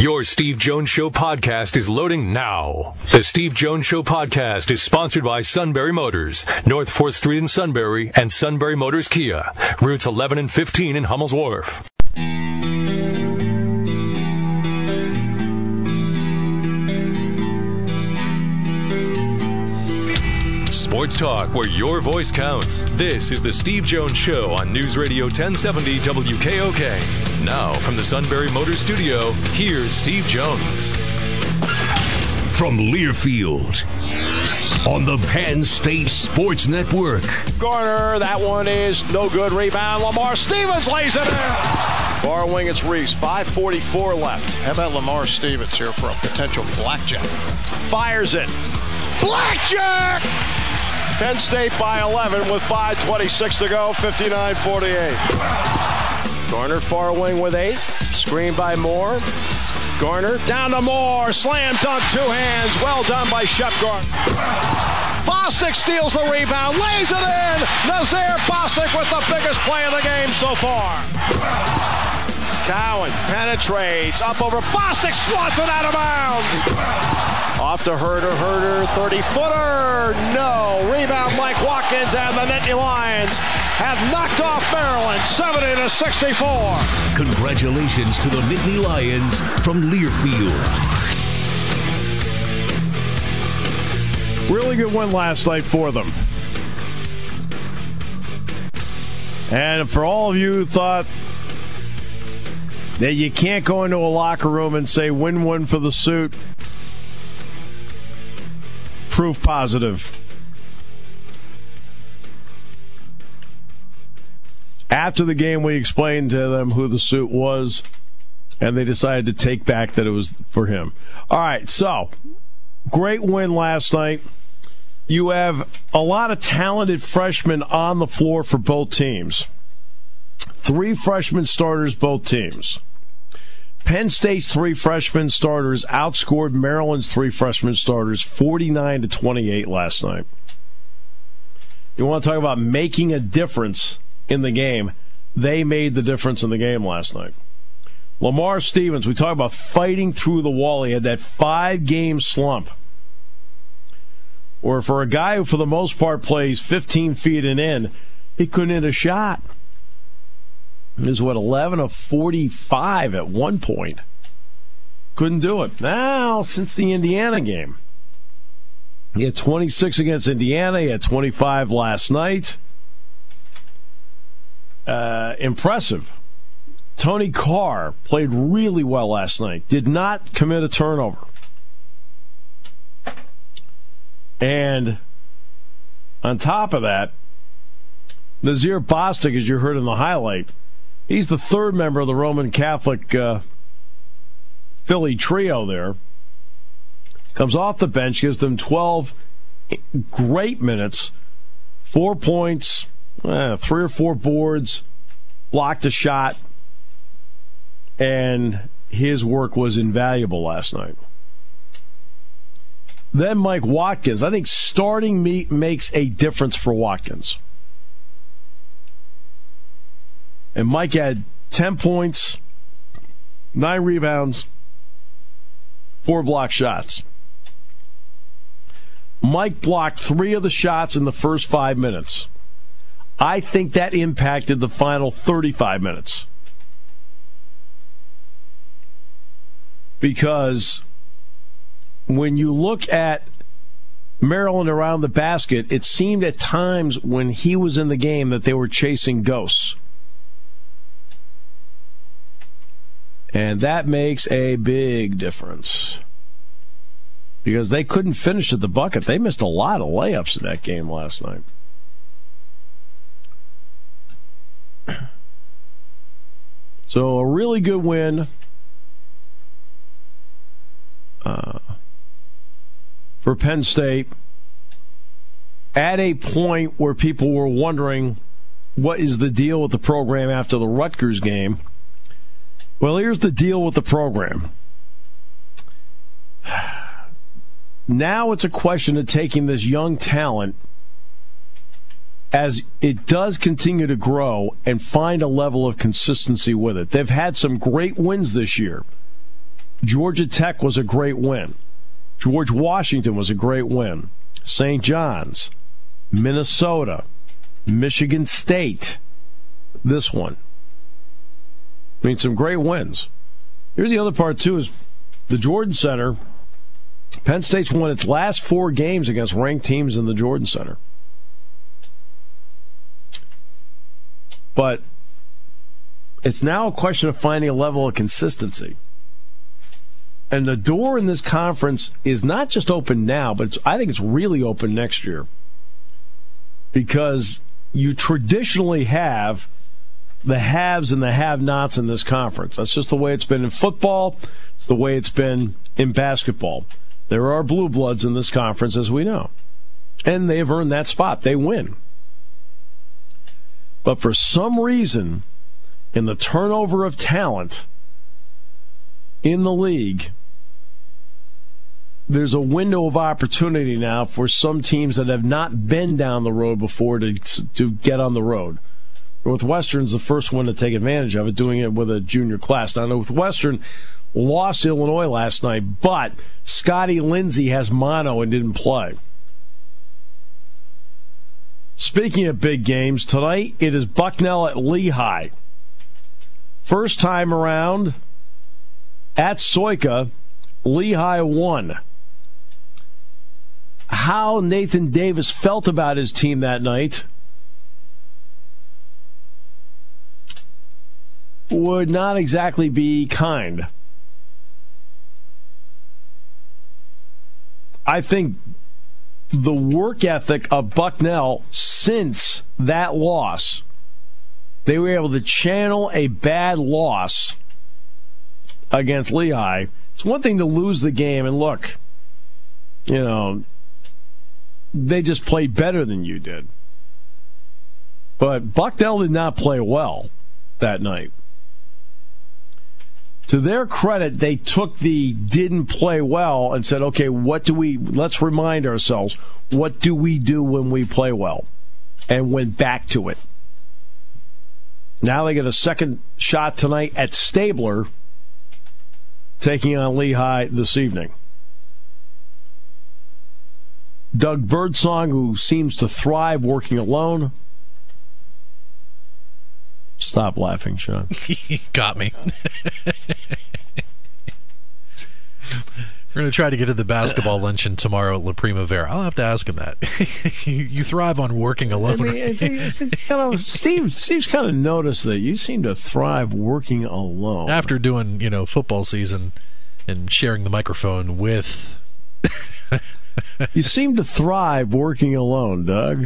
Your Steve Jones Show podcast is loading now. The Steve Jones Show podcast is sponsored by Sunbury Motors, North 4th Street in Sunbury, and Sunbury Motors Kia, routes 11 and 15 in Hummel's Wharf. Sports talk where your voice counts. This is the Steve Jones Show on News Radio 1070 WKOK. Now, from the Sunbury Motors Studio, here's Steve Jones. From Learfield on the Penn State Sports Network. Garner, that one is no good. Rebound, Lamar Stevens lays it in. Far wing, it's Reese. 5:44 left. How about Lamar Stevens here for a potential blackjack? Fires it. Blackjack! Penn State by 11 with 5:26 to go, 59-48. Garner far wing with 8. Screen by Moore. Garner down to Moore. Slam dunk, two hands. Well done by Shep Garner. Bostic steals the rebound, lays it in. Nazir Bostic with the biggest play of the game so far. Cowan penetrates up over Bostic, swats it out of bounds. Off to Herder, 30-footer, no. Rebound Mike Watkins, and the Nittany Lions have knocked off Maryland, 70-64. Congratulations to the Nittany Lions from Learfield. Really good win last night for them. And for all of you who thought that you can't go into a locker room and say win for the suit, proof positive. After the game, we explained to them who the suit was, and they decided to take back that it was for him. All right, so great win last night. You have a lot of talented freshmen on the floor for both teams. 3 freshman starters, both teams. Penn State's 3 freshman starters outscored Maryland's 3 freshman starters 49-28 last night. You want to talk about making a difference in the game? They made the difference in the game last night. Lamar Stevens, we talk about fighting through the wall. He had that 5-game slump. Or for a guy who, for the most part, plays 15 feet and in, he couldn't hit a shot. It was, 11 of 45 at one point. Couldn't do it. Now, since the Indiana game, he had 26 against Indiana. He had 25 last night. Impressive. Tony Carr played really well last night. Did not commit a turnover. And on top of that, Nazir Bostic, as you heard in the highlight, he's the 3rd member of the Roman Catholic Philly trio there. Comes off the bench, gives them 12 great minutes, 4 points, 3 or 4 boards, blocked a shot, and his work was invaluable last night. Then Mike Watkins. I think starting makes a difference for Watkins. And Mike had 10 points, 9 rebounds, 4 block shots. Mike blocked 3 of the shots in the first 5 minutes. I think that impacted the final 35 minutes. Because when you look at Maryland around the basket, it seemed at times when he was in the game that they were chasing ghosts. And that makes a big difference. Because they couldn't finish at the bucket. They missed a lot of layups in that game last night. So a really good win for Penn State at a point where people were wondering what is the deal with the program after the Rutgers game. Well, here's the deal with the program. Now it's a question of taking this young talent as it does continue to grow and find a level of consistency with it. They've had some great wins this year. Georgia Tech was a great win. George Washington was a great win. St. John's, Minnesota, Michigan State, this one. I mean, some great wins. Here's the other part, too, is the Jordan Center. Penn State's won its last 4 games against ranked teams in the Jordan Center. But it's now a question of finding a level of consistency. And the door in this conference is not just open now, but I think it's really open next year. Because you traditionally have the haves and the have-nots in this conference. That's just the way it's been in football. It's the way it's been in basketball. There are blue bloods in this conference, as we know. And they've earned that spot. They win. But for some reason, in the turnover of talent in the league, there's a window of opportunity now for some teams that have not been down the road before to get on the road. Northwestern's the first one to take advantage of it, doing it with a junior class. Now, Northwestern lost Illinois last night, but Scotty Lindsey has mono and didn't play. Speaking of big games, tonight it is Bucknell at Lehigh. First time around at Soika, Lehigh won. How Nathan Davis felt about his team that night would not exactly be kind. I think the work ethic of Bucknell since that loss, they were able to channel a bad loss against Lehigh. It's one thing to lose the game, and look, they just played better than you did. But Bucknell did not play well that night. To their credit, they took the didn't play well and said, okay, let's remind ourselves, what do we do when we play well? And went back to it. Now they get a second shot tonight at Stabler, taking on Lehigh this evening. Doug Birdsong, who seems to thrive working alone. Stop laughing, Sean. You got me. We're going to try to get to the basketball luncheon tomorrow at La Primavera. I'll have to ask him that. You thrive on working alone. I mean, it's Steve's kind of noticed that you seem to thrive working alone. After doing, football season and sharing the microphone with... You seem to thrive working alone, Doug.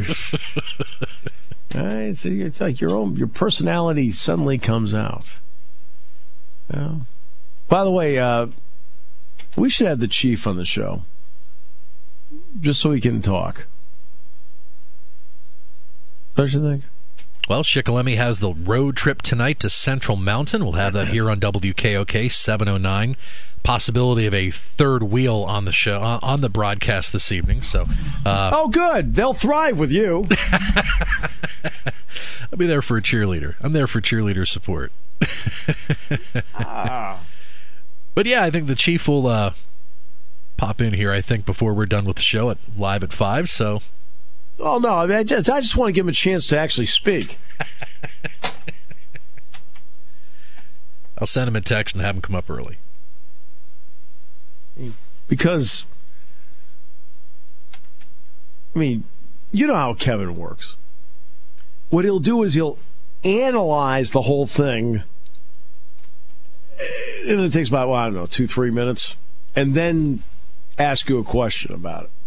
It's like your personality suddenly comes out. By the way, we should have the Chief on the show, just so he can talk. Don't you think? Well, Shikellamy has the road trip tonight to Central Mountain. We'll have that here on WKOK 709. Possibility of a third wheel on the show, on the broadcast this evening. So, oh, good. They'll thrive with you. I'll be there for a cheerleader. I'm there for cheerleader support. But yeah, I think the Chief will pop in here, I think, before we're done with the show live at 5. So. Oh, no. I just want to give him a chance to actually speak. I'll send him a text and have him come up early. Because, you know how Kevin works. What he'll do is he'll analyze the whole thing, and it takes about, 2-3 minutes, and then ask you a question about it.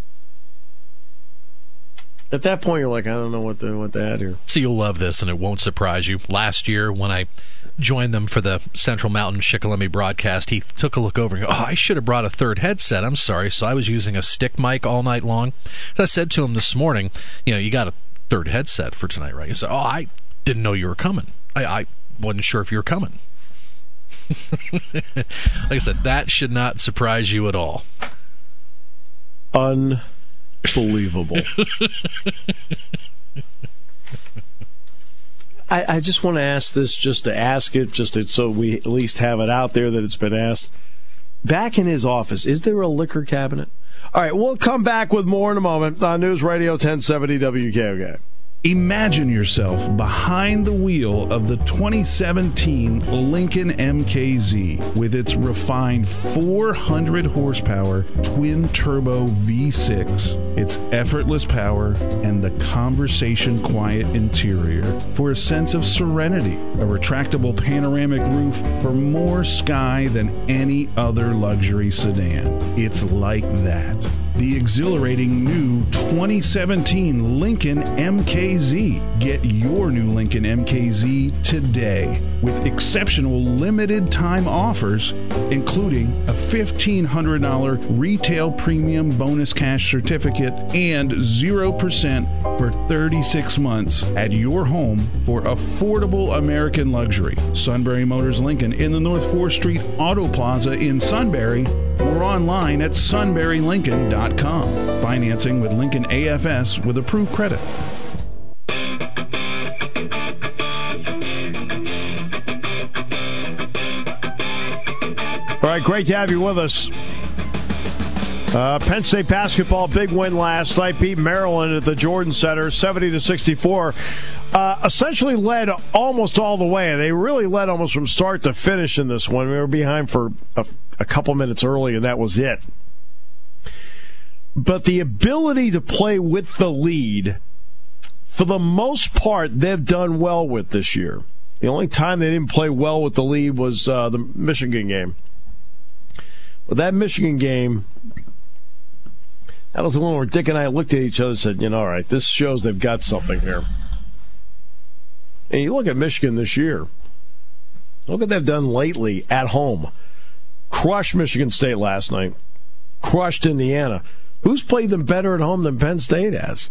At that point, you're like, I don't know what to add here. So you'll love this, and it won't surprise you. Last year, when I joined them for the Central Mountain Shikellamy broadcast, he took a look over and goes, I should have brought a third headset. I'm sorry. So I was using a stick mic all night long. So I said to him this morning, you got a third headset for tonight, right? He said, I didn't know you were coming. I wasn't sure if you were coming. Like I said, that should not surprise you at all. Unbelievable. I just want to ask this, just to ask it, so we at least have it out there that it's been asked. back in his office, is there a liquor cabinet? All right, we'll come back with more in a moment on News Radio 1070 WKOK. Imagine yourself behind the wheel of the 2017 Lincoln MKZ with its refined 400 horsepower twin-turbo V6, its effortless power, and the conversation-quiet interior for a sense of serenity, a retractable panoramic roof for more sky than any other luxury sedan. It's like that. The exhilarating new 2017 Lincoln MKZ. Get your new Lincoln MKZ today with exceptional limited time offers, including a $1,500 retail premium bonus cash certificate and 0% for 36 months at your home for affordable American luxury. Sunbury Motors Lincoln in the North 4th Street Auto Plaza in Sunbury, or online at sunburylincoln.com. Financing with Lincoln AFS with approved credit. All right, great to have you with us. Penn State basketball, big win last night, beat Maryland at the Jordan Center, 70-64. Essentially led almost all the way. They really led almost from start to finish in this one. We were behind for a couple minutes early, and that was it. But the ability to play with the lead, for the most part, they've done well with this year. The only time they didn't play well with the lead was the Michigan game. But that Michigan game, that was the one where Dick and I looked at each other and said, all right, this shows they've got something here. And you look at Michigan this year. Look what they've done lately at home. Crushed Michigan State last night. Crushed Indiana. Who's played them better at home than Penn State has?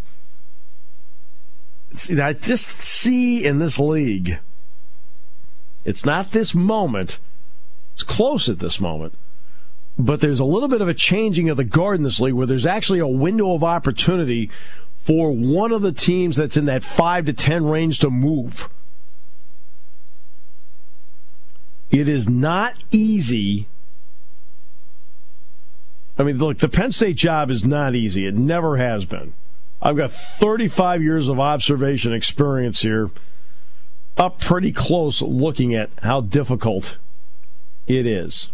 See, I just see in this league, it's not this moment. It's close at this moment. But there's a little bit of a changing of the guard in this league where there's actually a window of opportunity for one of the teams that's in that 5 to 10 range to move. It is not easy. I mean, look, the Penn State job is not easy. It never has been. I've got 35 years of observation experience here, up pretty close looking at how difficult it is.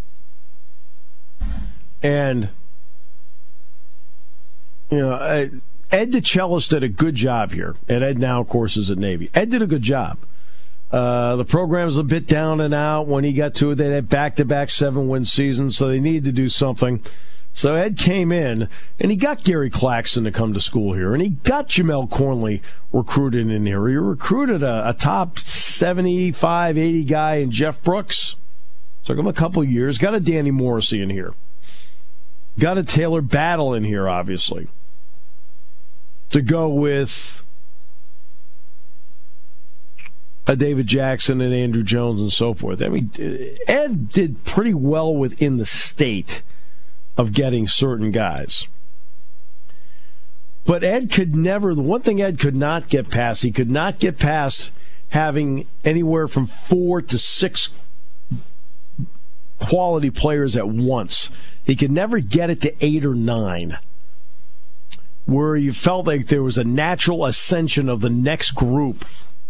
And, Ed DeChellis did a good job here. And Ed now, of course, is at Navy. Ed did a good job. The program's a bit down and out. When he got to it, they had back-to-back 7-win seasons, so they needed to do something. So Ed came in, and he got Gary Claxton to come to school here, and he got Jamel Cornley recruited in here. He recruited a top 75, 80 guy in Jeff Brooks. Took him a couple years. Got a Danny Morrissey in here. Got a Taylor Battle in here, obviously, to go with a David Jackson and Andrew Jones and so forth. I mean, Ed did pretty well within the state of getting certain guys. But Ed could never, the one thing Ed could not get past, he could not get past having anywhere from 4 to 6 quality players at once. He could never get it to 8 or 9, where you felt like there was a natural ascension of the next group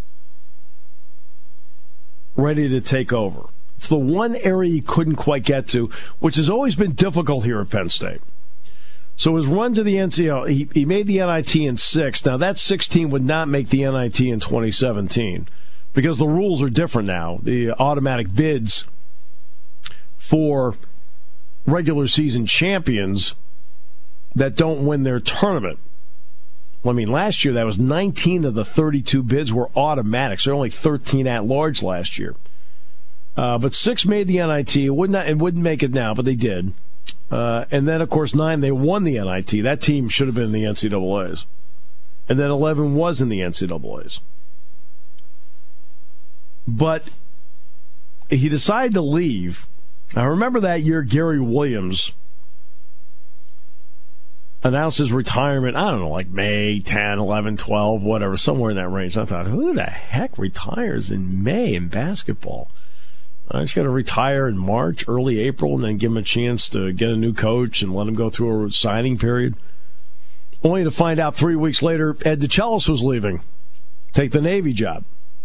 ready to take over. It's the one area he couldn't quite get to, which has always been difficult here at Penn State. So his run to the NCAA, he made the NIT in 6. Now, that 16 would not make the NIT in 2017 because the rules are different now. The automatic bids for regular season champions that don't win their tournament. Well, I mean, last year that was 19 of the 32 bids were automatic. So there were only 13 at large last year. But 6 made the NIT. It wouldn't make it now, but they did. And then, of course, 9, they won the NIT. That team should have been in the NCAAs. And then 11 was in the NCAAs. But he decided to leave. I remember that year Gary Williams announced his retirement, I don't know, like May 10, 11, 12, whatever, somewhere in that range. I thought, who the heck retires in May in basketball? I just got to retire in March, early April, and then give him a chance to get a new coach and let him go through a signing period. Only to find out 3 weeks later, Ed DeChellis was leaving. Take the Navy job.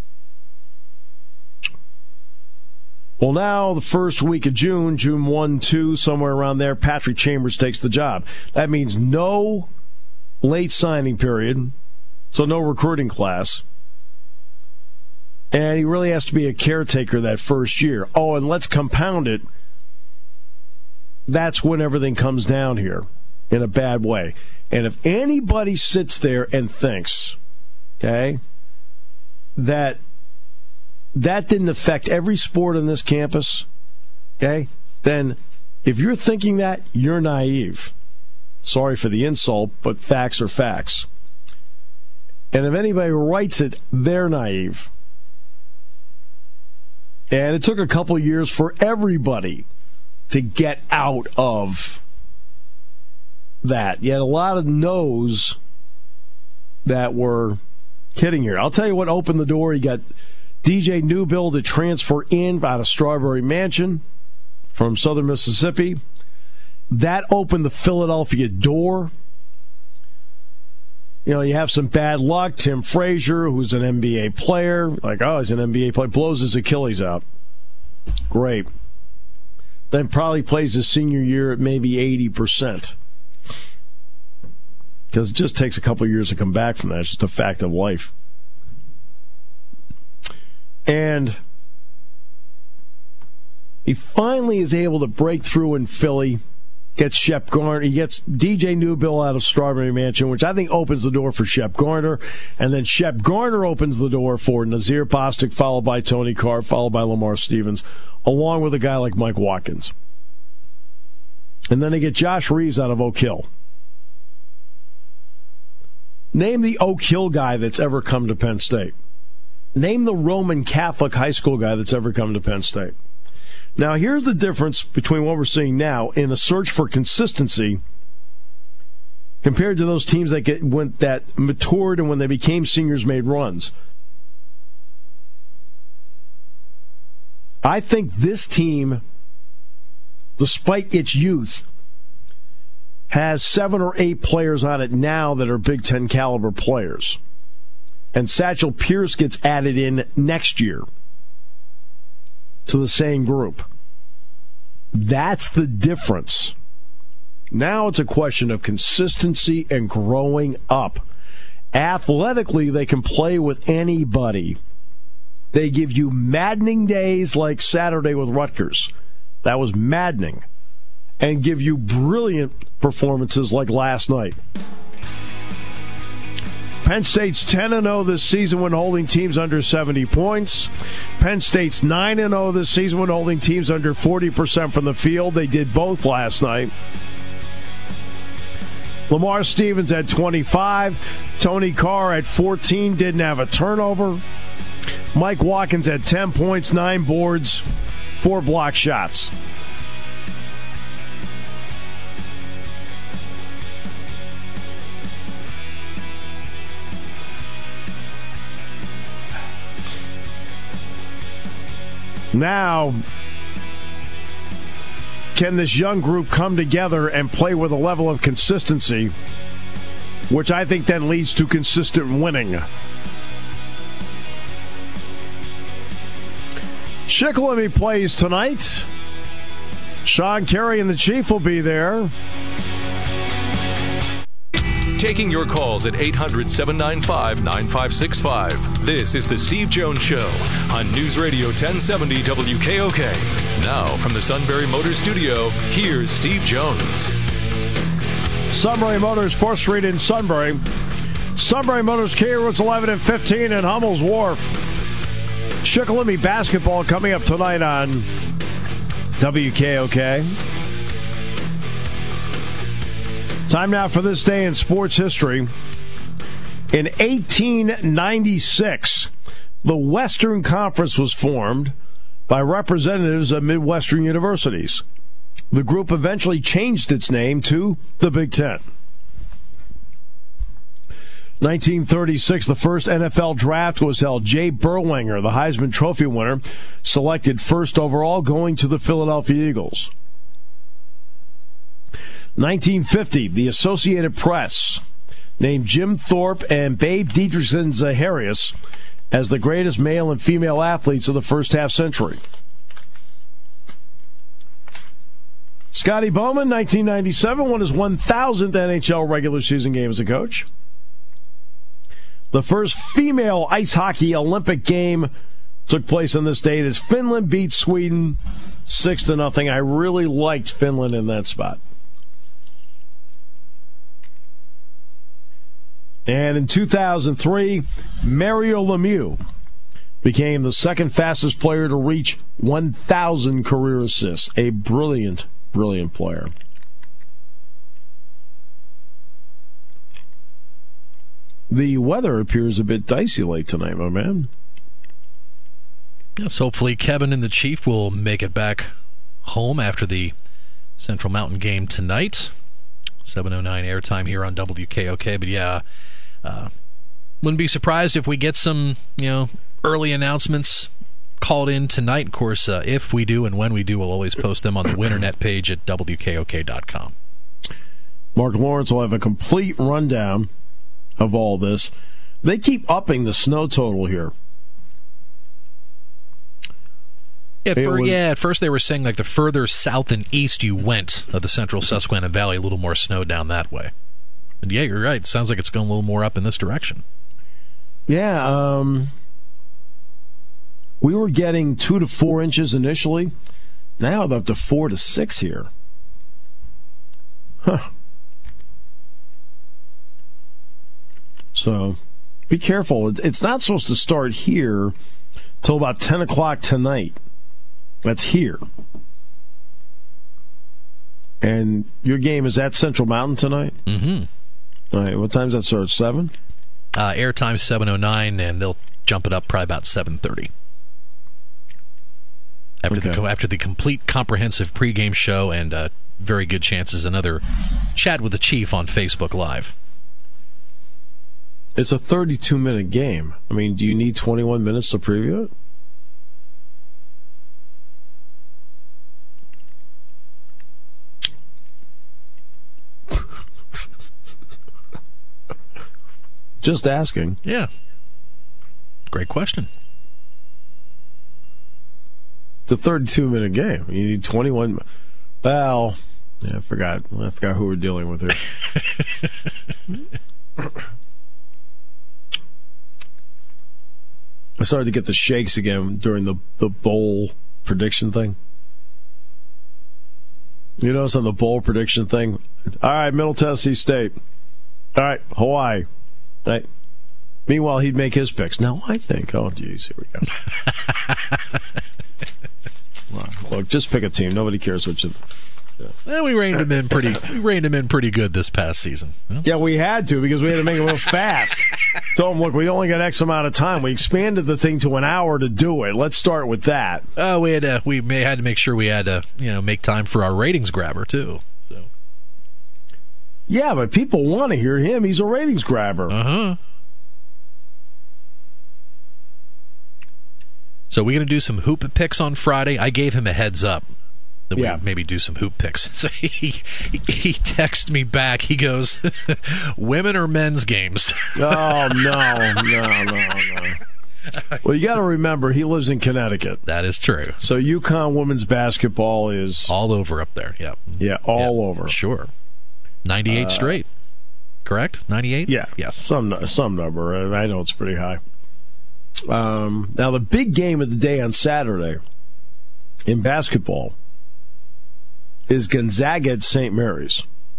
Well, now the first week of June 1, 2, somewhere around there, Patrick Chambers takes the job. That means no late signing period, so no recruiting class. And he really has to be a caretaker that first year. Oh, and let's compound it. That's when everything comes down here in a bad way. And if anybody sits there and thinks, okay, that didn't affect every sport on this campus, okay, then if you're thinking that, you're naive. Sorry for the insult, but facts are facts. And if anybody writes it, they're naive. And it took a couple years for everybody to get out of that. You had a lot of no's that were hitting here. I'll tell you what opened the door. You got DJ Newbill to transfer in out of Strawberry Mansion from Southern Mississippi. That opened the Philadelphia door. You know, you have some bad luck. Tim Frazier, who's an NBA player, like, oh, he's an NBA player, blows his Achilles out. Great. Then probably plays his senior year at maybe 80%. Because it just takes a couple of years to come back from that. It's just a fact of life. And he finally is able to break through in Philly. Gets Shep Garner. He gets DJ Newbill out of Strawberry Mansion, which I think opens the door for Shep Garner. And then Shep Garner opens the door for Nazir Bostic, followed by Tony Carr, followed by Lamar Stevens, along with a guy like Mike Watkins. And then they get Josh Reeves out of Oak Hill. Name the Oak Hill guy that's ever come to Penn State. Name the Roman Catholic high school guy that's ever come to Penn State. Now, here's the difference between what we're seeing now in a search for consistency compared to those teams that matured and when they became seniors made runs. I think this team, despite its youth, has 7 or 8 players on it now that are Big Ten caliber players. And Satchel Pierce gets added in next year to the same group. That's the difference. Now it's a question of consistency and growing up. Athletically, they can play with anybody. They give you maddening days like Saturday with Rutgers. That was maddening. And give you brilliant performances like last night. Penn State's 10-0 this season when holding teams under 70 points. Penn State's 9-0 this season when holding teams under 40% from the field. They did both last night. Lamar Stevens had 25. Tony Carr at 14, didn't have a turnover. Mike Watkins had 10 points, 9 boards, 4 block shots. Now, can this young group come together and play with a level of consistency, which I think then leads to consistent winning? Shikellamy plays tonight. Sean Carey and the Chief will be there. Taking your calls at 800-795-9565. This is the Steve Jones Show on News Radio 1070 WKOK. Now from the Sunbury Motors Studio, here's Steve Jones. Sunbury Motors, 4th Street in Sunbury. Sunbury Motors, Kia routes 11 and 15 in Hummel's Wharf. Shikellamy basketball coming up tonight on WKOK. Time now for this day in sports history. In 1896, the Western Conference was formed by representatives of Midwestern universities. The group eventually changed its name to the Big Ten. 1936, the first NFL draft was held. Jay Berlinger, the Heisman Trophy winner, selected first overall, going to the Philadelphia Eagles. 1950, the Associated Press named Jim Thorpe and Babe Dietrichson Zaharias as the greatest male and female athletes of the first half century. Scotty Bowman, 1997, won his 1,000th NHL regular season game as a coach. The first female ice hockey Olympic game took place on this date as Finland beat Sweden 6-0. I really liked Finland in that spot. And in 2003, Mario Lemieux became the second fastest player to reach 1,000 career assists. A brilliant player. The weather appears a bit dicey late tonight, my man. Yes, hopefully Kevin and the Chief will make it back home after the Central Mountain game tonight. 7:09 airtime here on WKOK. But yeah, wouldn't be surprised if we get some, early announcements called in tonight. Of course, if we do and when we do, we'll always post them on the Winternet page at WKOK.com. Mark Lawrence will have a complete rundown of all this. They keep upping the snow total here. At first they were saying like the further south and east you went of the central Susquehanna Valley, a little more snow down that way. And yeah, you're right. It sounds like it's going a little more up in this direction. Yeah, we were getting 2 to 4 inches initially. Now they're up to 4 to 6 here. Huh. So be careful. It's not supposed to start here till about 10 o'clock tonight. That's here. And your game is at Central Mountain tonight? Mm-hmm. All right. What time does that start? 7? Airtime 7:09, and they'll jump it up probably about 7:30. After the complete comprehensive pregame show and very good chances another chat with the Chief on Facebook Live. It's a 32-minute game. I mean, do you need 21 minutes to preview it? Just asking. Yeah. Great question. It's a 32-minute game. You need 21. Well, yeah, I forgot who we're dealing with here. I started to get the shakes again during the bowl prediction thing. You notice on the bowl prediction thing? All right, Middle Tennessee State. All right, Hawaii. All right. Meanwhile, he'd make his picks. Now I think, oh, geez, here we go. Look, just pick a team. Nobody cares what you. Yeah. Well, we reined him in pretty good this past season. Yeah, we had to because we had to make it real fast. Told him, look, we only got X amount of time. We expanded the thing to an hour to do it. Let's start with that. We had to make sure we had to make time for our ratings grabber too. So. Yeah, but people want to hear him. He's a ratings grabber. Uh-huh. So we're going to do some hoop picks on Friday. I gave him a heads up that we maybe do some hoop picks. So he texted me back. He goes, women or men's games? Oh, no. Well, you got to remember, he lives in Connecticut. That is true. So UConn women's basketball is... all over up there, yeah. Yeah, all over. Sure. 98 straight, correct? 98? Yeah. Yes. Some number. I know it's pretty high. Now, the big game of the day on Saturday in basketball is Gonzaga at St. Mary's.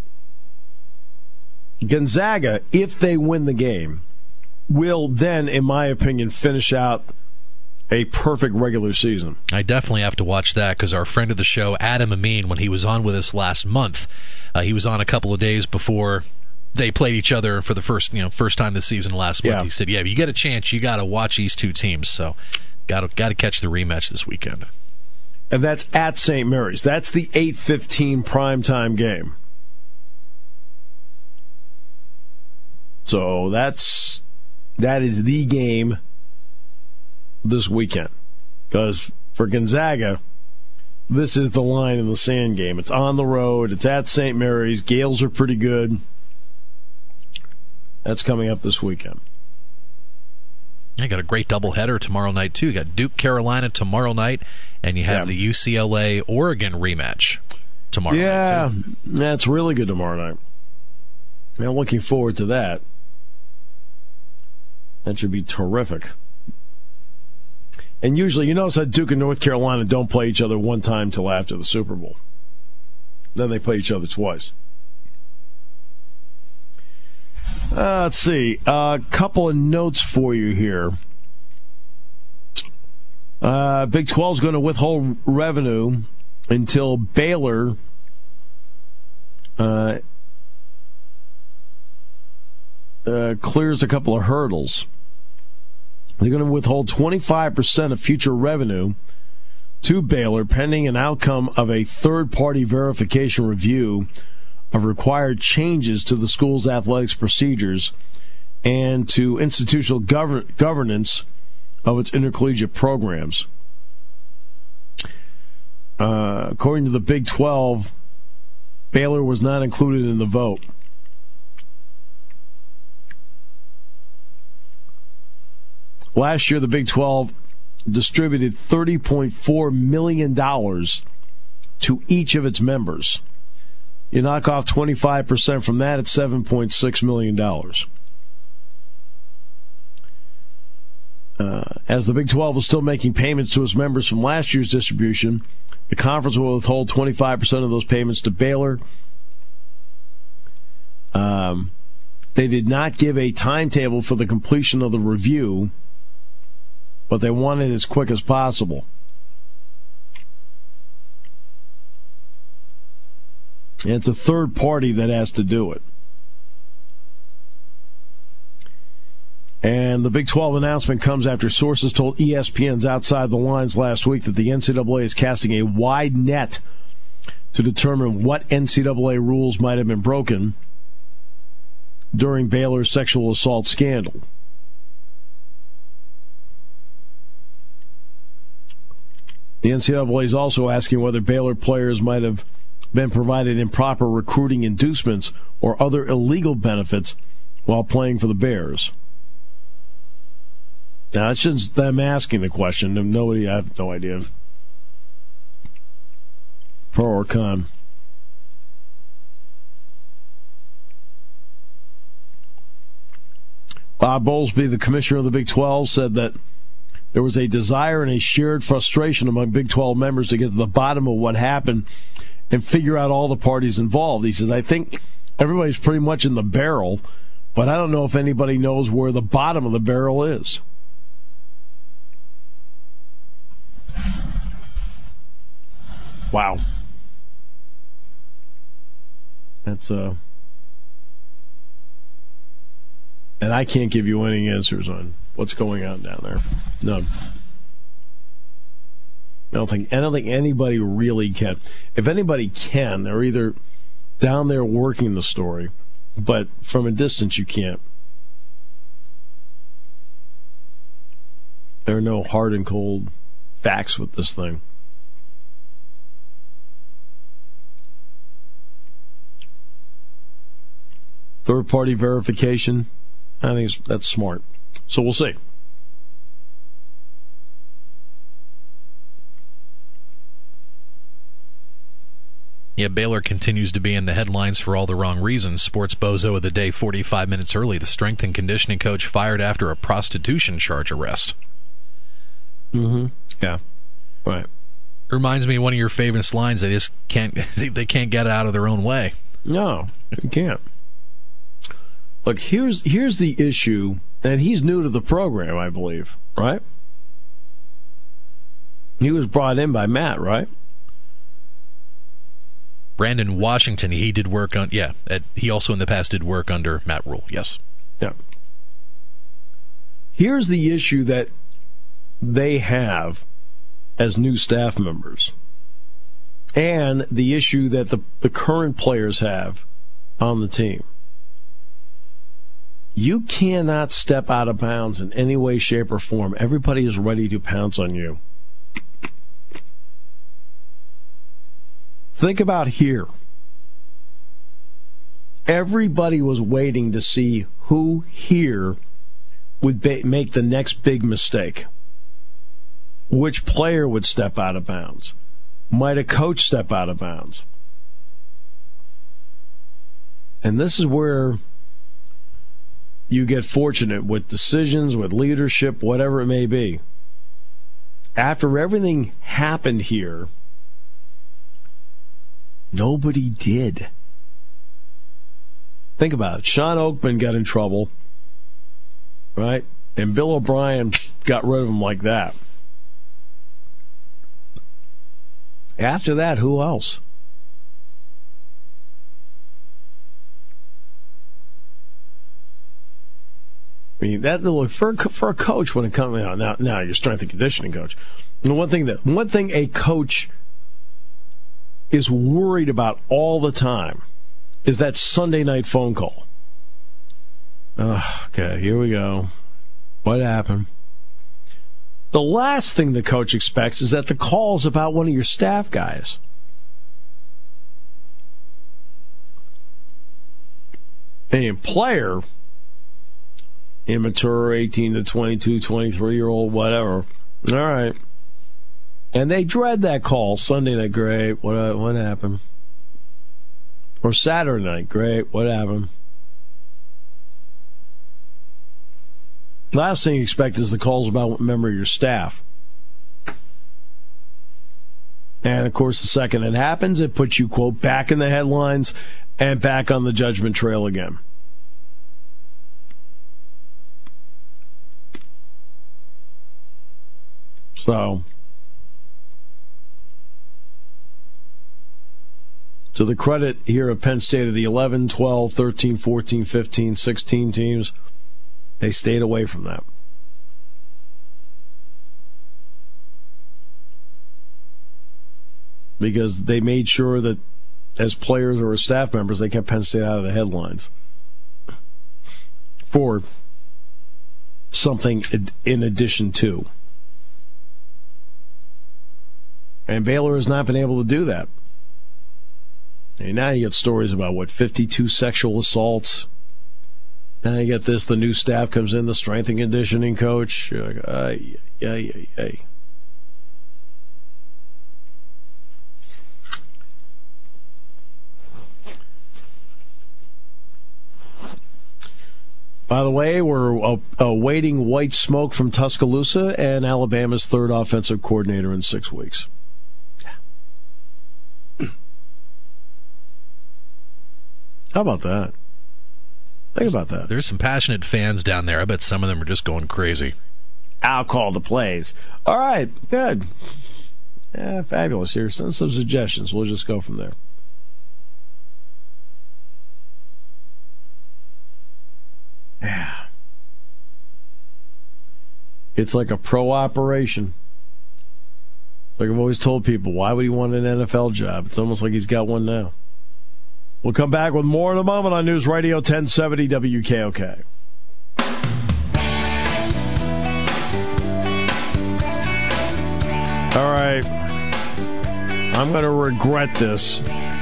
Gonzaga, if they win the game, will then, in my opinion, finish out a perfect regular season. I definitely have to watch that because our friend of the show, Adam Amin, when he was on with us last month, he was on a couple of days before they played each other for the first time this season last month. He said, "Yeah, if you get a chance, you got to watch these two teams. So, got to catch the rematch this weekend." And that's at St. Mary's. That's the 8:15 primetime game. So that is the game this weekend. Because for Gonzaga, this is the line in the sand game. It's on the road. It's at St. Mary's. Gales are pretty good. That's coming up this weekend. You got a great doubleheader tomorrow night, too. You got Duke, Carolina tomorrow night, and you have the UCLA-Oregon rematch tomorrow night, too. Yeah, that's really good tomorrow night. I'm looking forward to that. That should be terrific. And usually, you notice that Duke and North Carolina don't play each other one time till after the Super Bowl. Then they play each other twice. Let's see. A couple of notes for you here. Big 12 is going to withhold revenue until Baylor clears a couple of hurdles. They're going to withhold 25% of future revenue to Baylor pending an outcome of a third-party verification review of required changes to the school's athletics procedures and to institutional governance of its intercollegiate programs. According to the Big 12, Baylor was not included in the vote. Last year, the Big 12 distributed $30.4 million to each of its members. You knock off 25% from that, it's $7.6 million. As the Big 12 is still making payments to its members from last year's distribution, the conference will withhold 25% of those payments to Baylor. They did not give a timetable for the completion of the review, but they want it as quick as possible. And it's a third party that has to do it. And the Big 12 announcement comes after sources told ESPN's Outside the Lines last week that the NCAA is casting a wide net to determine what NCAA rules might have been broken during Baylor's sexual assault scandal. The NCAA is also asking whether Baylor players might have been provided improper recruiting inducements or other illegal benefits while playing for the Bears. Now, it's just them asking the question. I have no idea. Pro or con. Bob Bowlesby, the commissioner of the Big 12, said that there was a desire and a shared frustration among Big 12 members to get to the bottom of what happened and figure out all the parties involved. He says, I think everybody's pretty much in the barrel, but I don't know if anybody knows where the bottom of the barrel is. Wow. That's and I can't give you any answers on what's going on down there. None. I don't think anybody really can. If anybody can, they're either down there working the story, but from a distance you can't. There are no hard and cold facts with this thing. Third-party verification, I think that's smart. So we'll see. Yeah, Baylor continues to be in the headlines for all the wrong reasons. Sports Bozo of the day 45 minutes early. The strength and conditioning coach fired after a prostitution charge arrest. Mm-hmm. Yeah. Right. Reminds me of one of your famous lines. They just can't get out of their own way. No, you can't. Look, here's the issue, and he's new to the program, I believe, right? He was brought in by Matt, right? Brandon Washington, he did work on, he also in the past did work under Matt Rule, yes. Yeah. Here's the issue that they have as new staff members, and the issue that the current players have on the team. You cannot step out of bounds in any way, shape, or form. Everybody is ready to pounce on you. Think about here. Everybody was waiting to see who here would make the next big mistake. Which player would step out of bounds? Might a coach step out of bounds? And this is where you get fortunate with decisions, with leadership, whatever it may be. After everything happened here, nobody did. Think about it. Sean Oakman got in trouble, right? And Bill O'Brien got rid of him like that. After that, who else? I mean, that for a coach when it comes out now your strength and conditioning coach. And one thing a coach is worried about all the time is that Sunday night phone call. Okay, here we go. What happened? The last thing the coach expects is that the call is about one of your staff guys. A player, immature, 18 to 22, 23-year-old, whatever. All right. And they dread that call. Sunday night, great. What happened? Or Saturday night, great. What happened? Last thing you expect is the calls about a member of your staff. And, of course, the second it happens, it puts you, quote, back in the headlines and back on the judgment trail again. So, to the credit here of Penn State of the 11, 12, 13, 14, 15, 16 teams, they stayed away from that. Because they made sure that as players or as staff members, they kept Penn State out of the headlines for something in addition to. And Baylor has not been able to do that. And now you get stories about, 52 sexual assaults. Now you get this, the new staff comes in, the strength and conditioning coach. You're like, ay. By the way, we're awaiting white smoke from Tuscaloosa and Alabama's third offensive coordinator in 6 weeks. How about that? Think about that. There's some passionate fans down there. I bet some of them are just going crazy. I'll call the plays. All right, good. Yeah, fabulous. Here, send some suggestions. We'll just go from there. Yeah. It's like a pro operation. Like I've always told people, why would he want an NFL job? It's almost like he's got one now. We'll come back with more in a moment on News Radio 1070 WKOK. All right. I'm going to regret this.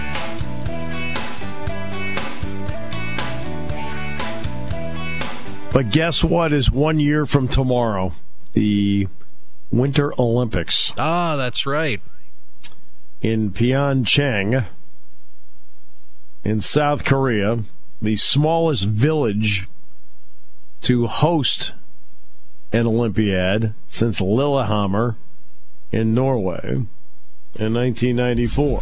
But guess what is 1 year from tomorrow? The Winter Olympics. Ah, that's right. In Pyeongchang, in South Korea, the smallest village to host an Olympiad since Lillehammer in Norway in 1994.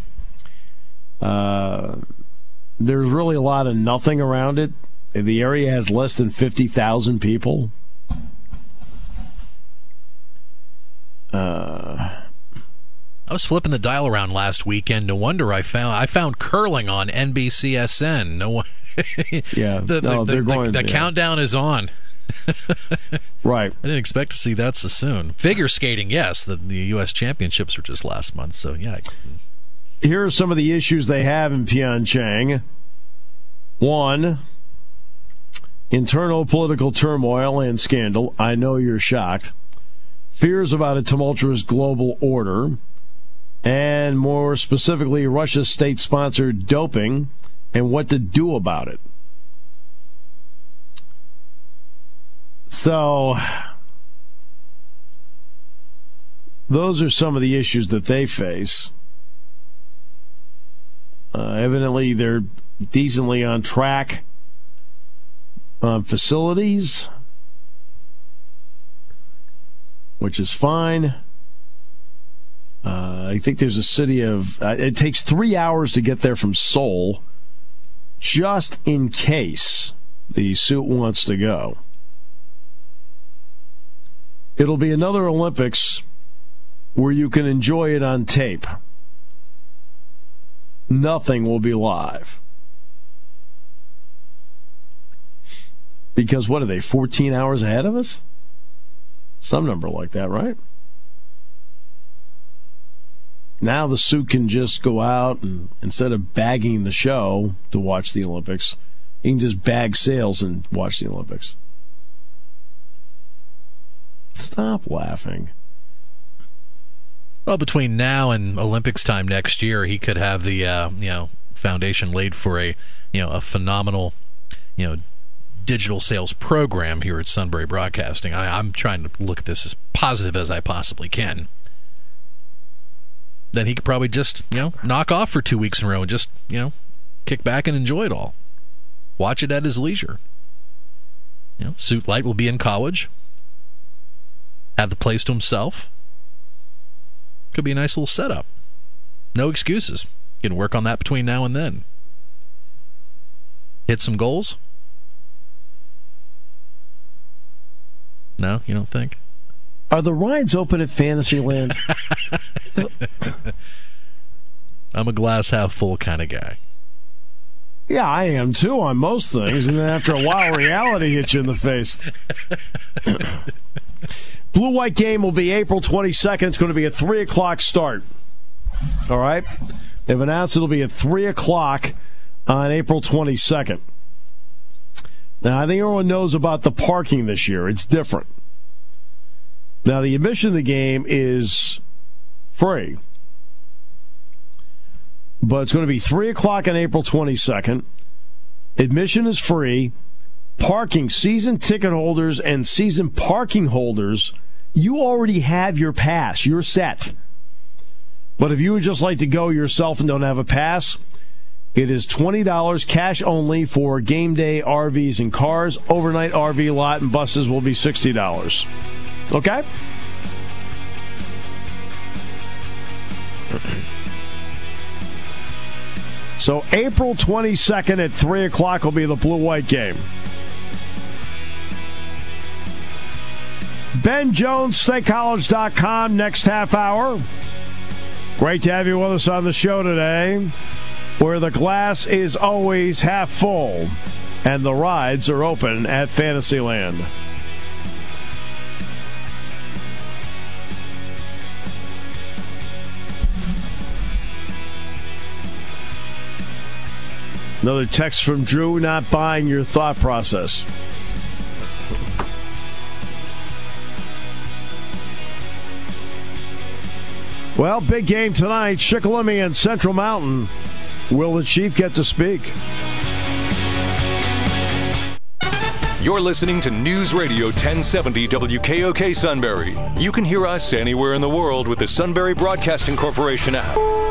There's really a lot of nothing around it. The area has less than 50,000 people. I was flipping the dial around last weekend. No wonder I found curling on NBCSN. No, yeah, the countdown is on. Right. I didn't expect to see that so soon. Figure skating, yes. The U.S. Championships were just last month, so yeah. Here are some of the issues they have in Pyeongchang. One, internal political turmoil and scandal. I know you're shocked. Fears about a tumultuous global order. And more specifically, Russia's state-sponsored doping and what to do about it. So, those are some of the issues that they face. Evidently, they're decently on track on facilities, which is fine. I think there's a city of... it takes 3 hours to get there from Seoul, just in case the suit wants to go. It'll be another Olympics where you can enjoy it on tape. Nothing will be live. Because what are they, 14 hours ahead of us? Some number like that, right? Now the suit can just go out and instead of bagging the show to watch the Olympics, he can just bag sales and watch the Olympics. Stop laughing. Well, between now and Olympics time next year, he could have the foundation laid for a phenomenal digital sales program here at Sunbury Broadcasting. I'm trying to look at this as positive as I possibly can. Then he could probably just knock off for 2 weeks in a row and just kick back and enjoy it all. Watch it at his leisure. Suit Light will be in college. Have the place to himself. Could be a nice little setup. No excuses. You can work on that between now and then. Hit some goals? No, you don't think? Are the rides open at Fantasyland? I'm a glass half full kind of guy. Yeah, I am too on most things, and then after a while, reality hits you in the face. Blue-white game will be April 22nd. It's going to be a 3 o'clock start. All right? They've announced it'll be at 3 o'clock on April 22nd. Now, I think everyone knows about the parking this year. It's different. Now, the admission of the game is free. But it's going to be 3 o'clock on April 22nd. Admission is free. Parking, season ticket holders and season parking holders, you already have your pass. You're set. But if you would just like to go yourself and don't have a pass, it is $20 cash only for game day RVs and cars. Overnight RV lot and buses will be $60. Okay? So April 22nd at 3 o'clock will be the blue-white game. BenJonesStateCollege.com next half hour. Great to have you with us on the show today, where the glass is always half full and the rides are open at Fantasyland. Another text from Drew, not buying your thought process. Well, big game tonight. Shikellamy and Central Mountain. Will the Chief get to speak? You're listening to News Radio 1070 WKOK Sunbury. You can hear us anywhere in the world with the Sunbury Broadcasting Corporation app.